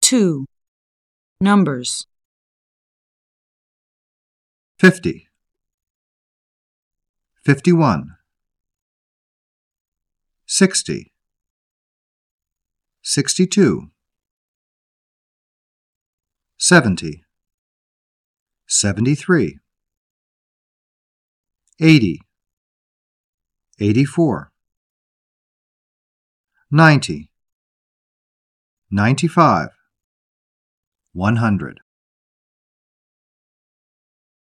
2. Numbers. 50, 51, 60, 62, 70, 73, 80, 84, 90, 95, 100.